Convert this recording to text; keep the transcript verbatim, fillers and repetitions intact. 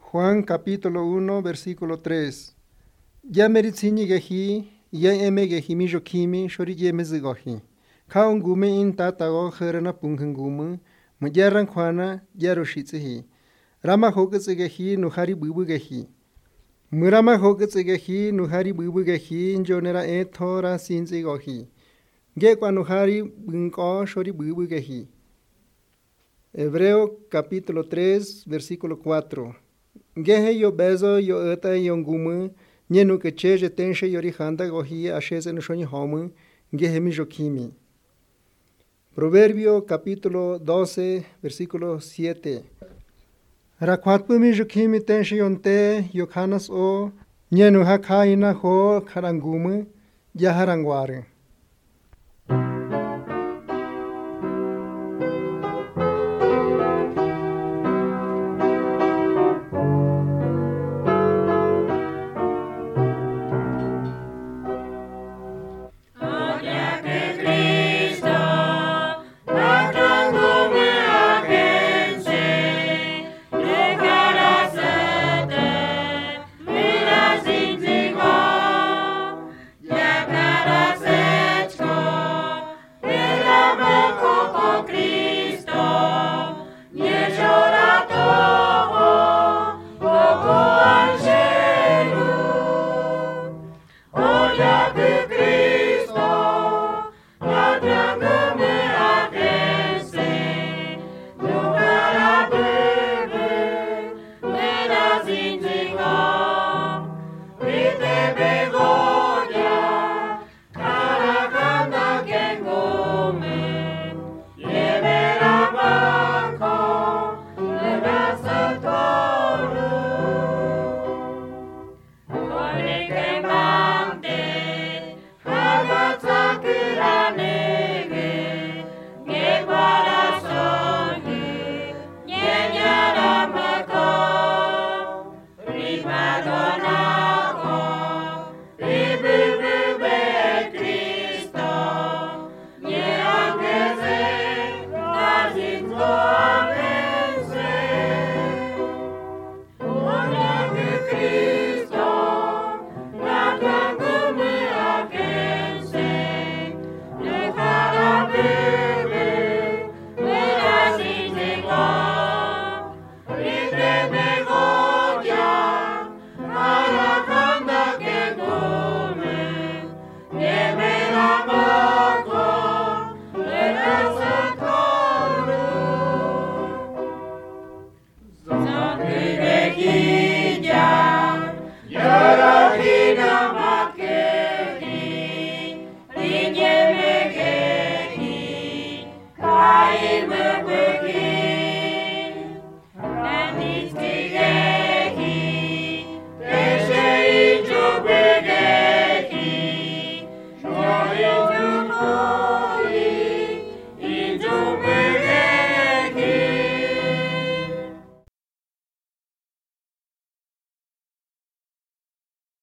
Juan capítulo uno, versículo tres. Ya meritzini gehi, ya eme gehi mi jokimi, shori ye mezigohi. Ka ungume in tatago herana punkengumu, mujaran kwana, yaroshitzihi. Rama hoketsi gehi, nuhari bubu gehi. Murama hoketsi gehi, nuhari bubu gehi, njonera etora sinzi gohi. Gekwa nuhari bunko, shori bubu gehi. Hebreo capítulo tres, versículo cuatro. Gehe yo bezo yo eta yo ngumu, nyenu que cheje tenshe yori handa gohi asheze no shoni homu, gehe mi jokimi. Proverbio capítulo doce, versículo siete. Rakwatpu mi jokimi tenshe yonte yokanas o, nyenu hakaina ho karangumu, yaharangware.